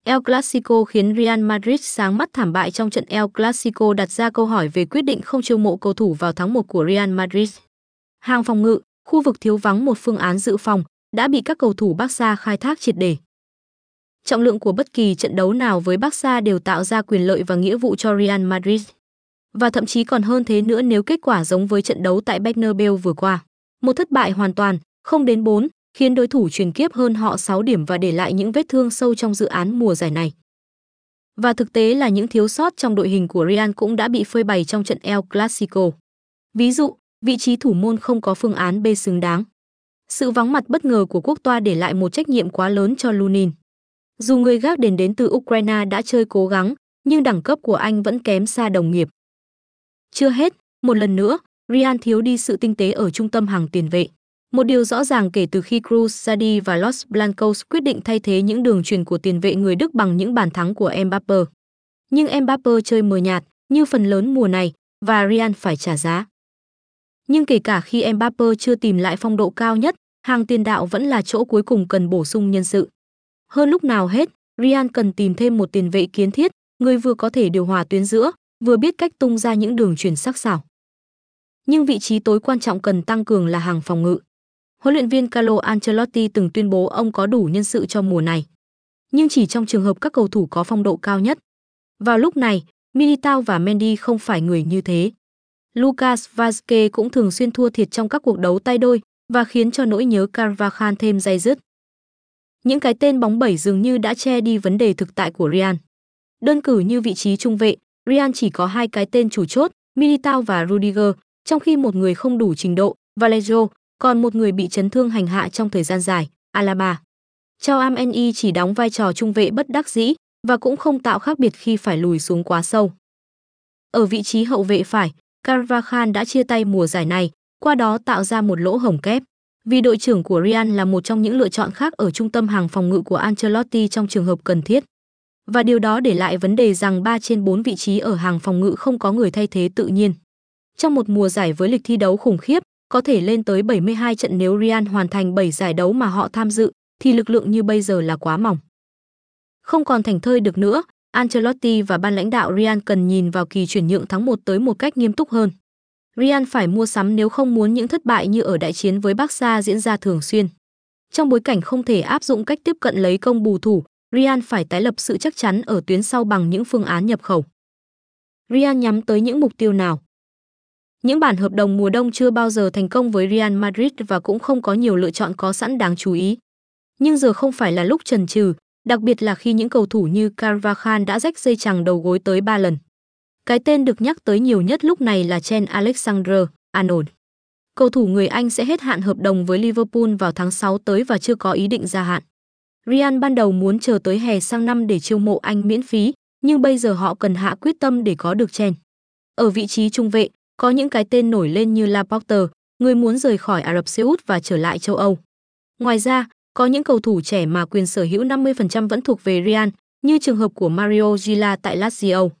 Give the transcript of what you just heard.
El Clasico khiến Real Madrid sáng mắt thảm bại trong trận El Clasico, đặt ra câu hỏi về quyết định không chiêu mộ cầu thủ vào tháng 1 của Real Madrid. Hàng phòng ngự, khu vực thiếu vắng một phương án dự phòng, đã bị các cầu thủ Barca khai thác triệt để. Trọng lượng của bất kỳ trận đấu nào với Barca đều tạo ra quyền lợi và nghĩa vụ cho Real Madrid. Và thậm chí còn hơn thế nữa nếu kết quả giống với trận đấu tại Bernabeu vừa qua. Một thất bại hoàn toàn, 0-4, khiến đối thủ truyền kiếp hơn họ 6 điểm và để lại những vết thương sâu trong dự án mùa giải này. Và thực tế là những thiếu sót trong đội hình của Real cũng đã bị phơi bày trong trận El Clasico. Ví dụ, vị trí thủ môn không có phương án B xứng đáng. Sự vắng mặt bất ngờ của Courtois để lại một trách nhiệm quá lớn cho Lunin. Dù người gác đền đến từ Ukraine đã chơi cố gắng, nhưng đẳng cấp của anh vẫn kém xa đồng nghiệp. Chưa hết, một lần nữa, Real thiếu đi sự tinh tế ở trung tâm hàng tiền vệ. Một điều rõ ràng kể từ khi Cruz ra đi và Los Blancos quyết định thay thế những đường chuyền của tiền vệ người Đức bằng những bàn thắng của Mbappe. Nhưng Mbappe chơi mờ nhạt như phần lớn mùa này và Real phải trả giá. Nhưng kể cả khi Mbappe chưa tìm lại phong độ cao nhất, hàng tiền đạo vẫn là chỗ cuối cùng cần bổ sung nhân sự. Hơn lúc nào hết, Real cần tìm thêm một tiền vệ kiến thiết, người vừa có thể điều hòa tuyến giữa, vừa biết cách tung ra những đường chuyền sắc sảo. Nhưng vị trí tối quan trọng cần tăng cường là hàng phòng ngự. Huấn luyện viên Carlo Ancelotti từng tuyên bố ông có đủ nhân sự cho mùa này. Nhưng chỉ trong trường hợp các cầu thủ có phong độ cao nhất. Vào lúc này, Militao và Mendy không phải người như thế. Lucas Vazquez cũng thường xuyên thua thiệt trong các cuộc đấu tay đôi và khiến cho nỗi nhớ Carvajal thêm day dứt. Những cái tên bóng bẩy dường như đã che đi vấn đề thực tại của Real. Đơn cử như vị trí trung vệ, Real chỉ có 2 cái tên chủ chốt, Militao và Rudiger, trong khi một người không đủ trình độ, Vallejo, còn một người bị chấn thương hành hạ trong thời gian dài, Alaba. Tchouaméni chỉ đóng vai trò trung vệ bất đắc dĩ và cũng không tạo khác biệt khi phải lùi xuống quá sâu. Ở vị trí hậu vệ phải, Carvajal đã chia tay mùa giải này, qua đó tạo ra một lỗ hổng kép. Vì đội trưởng của Real là một trong những lựa chọn khác ở trung tâm hàng phòng ngự của Ancelotti trong trường hợp cần thiết. Và điều đó để lại vấn đề rằng 3 trên 4 vị trí ở hàng phòng ngự không có người thay thế tự nhiên. Trong một mùa giải với lịch thi đấu khủng khiếp, có thể lên tới 72 trận nếu Real hoàn thành 7 giải đấu mà họ tham dự, thì lực lượng như bây giờ là quá mỏng. Không còn thảnh thơi được nữa, Ancelotti và ban lãnh đạo Real cần nhìn vào kỳ chuyển nhượng tháng 1 tới một cách nghiêm túc hơn. Real phải mua sắm nếu không muốn những thất bại như ở đại chiến với Barca diễn ra thường xuyên. Trong bối cảnh không thể áp dụng cách tiếp cận lấy công bù thủ, Real phải tái lập sự chắc chắn ở tuyến sau bằng những phương án nhập khẩu. Real nhắm tới những mục tiêu nào? Những bản hợp đồng mùa đông chưa bao giờ thành công với Real Madrid và cũng không có nhiều lựa chọn có sẵn đáng chú ý. Nhưng giờ không phải là lúc chần chừ, đặc biệt là khi những cầu thủ như Carvajal đã rách dây chằng đầu gối tới 3 lần. Cái tên được nhắc tới nhiều nhất lúc này là Trent Alexander-Arnold. Cầu thủ người Anh sẽ hết hạn hợp đồng với Liverpool vào tháng 6 tới và chưa có ý định gia hạn. Real ban đầu muốn chờ tới hè sang năm để chiêu mộ anh miễn phí, nhưng bây giờ họ cần hạ quyết tâm để có được Trent. Ở vị trí trung vệ, có những cái tên nổi lên như Laporte, người muốn rời khỏi Ả Rập Xê Út và trở lại châu Âu. Ngoài ra, có những cầu thủ trẻ mà quyền sở hữu 50% vẫn thuộc về Real, như trường hợp của Mario Gila tại Lazio.